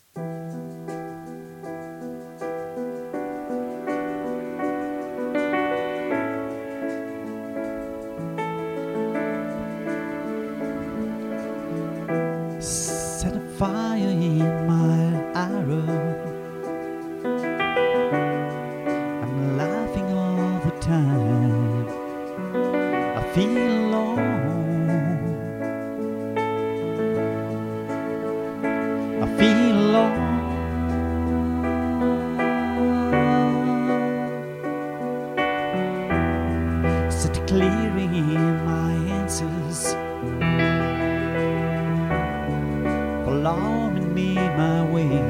Set a fire in my arrow. I'm laughing all the time. I feel alone. I feel alone. Set a clearing in my answers. Alarming me my way,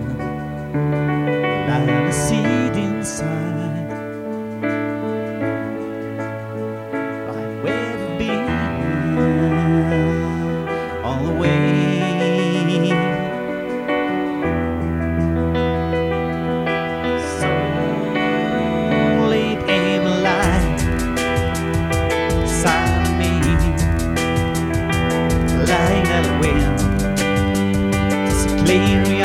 like a seed inside. I've ever been all the way. So late in the light, silent me, lying at the wind. Clear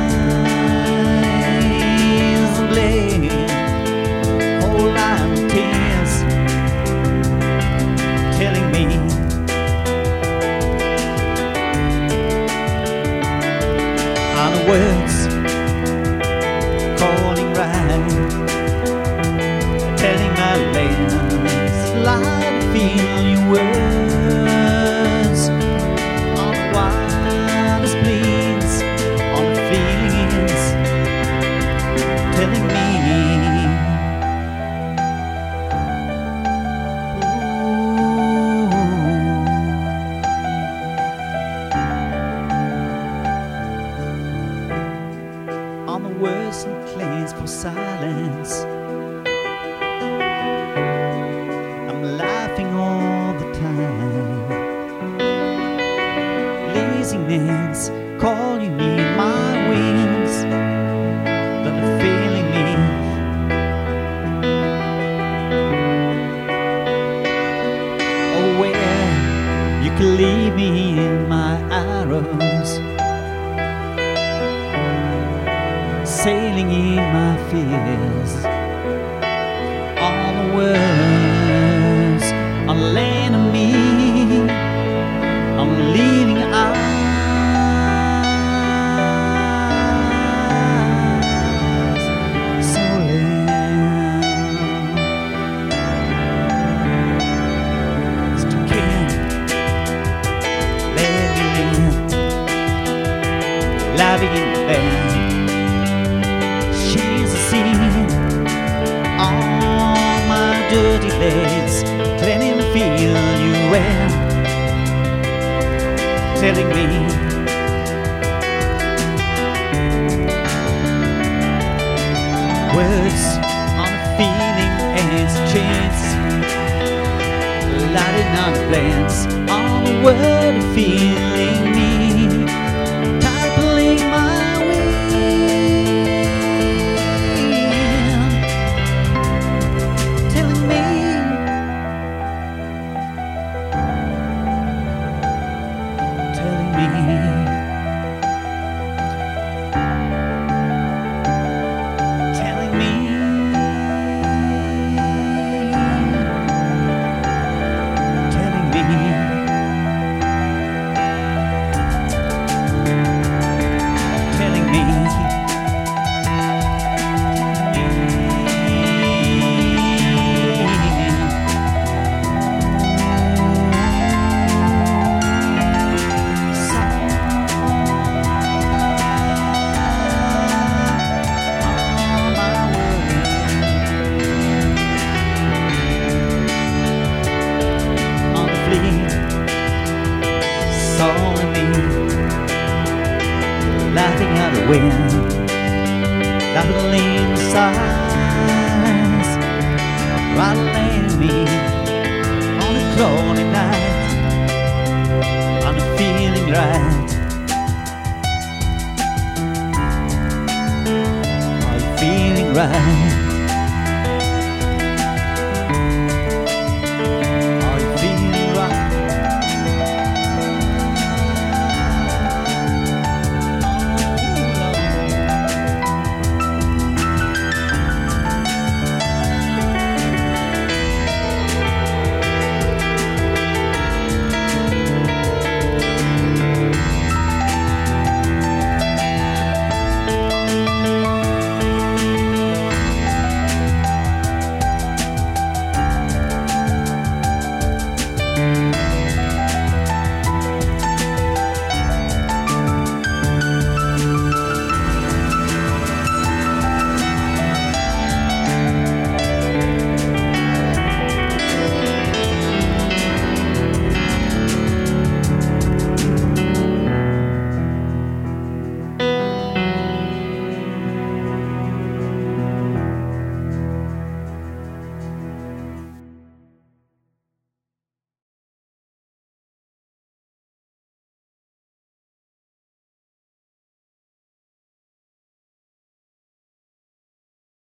eyes blame, whole line of tears telling me are the words calling right, telling my lens like to feel your words on the wildest bleeds. Feelings telling me, on the words and claims for silence. I'm laughing all the time. Laziness calling me my wings, but they're failing me. Oh, where you could leave me in my arrows, sailing in my fears. All the words are laying on me. I'm leaving out. Loving in bed, she's a scene on my dirty legs, cleaning to feel you well, telling me words on a feeling as a chance, lighting on the plans on the word of feeling me. Laughing out the wind, rattling sighs, rattling me on a cloudy night. I'm feeling right. Are you feeling right?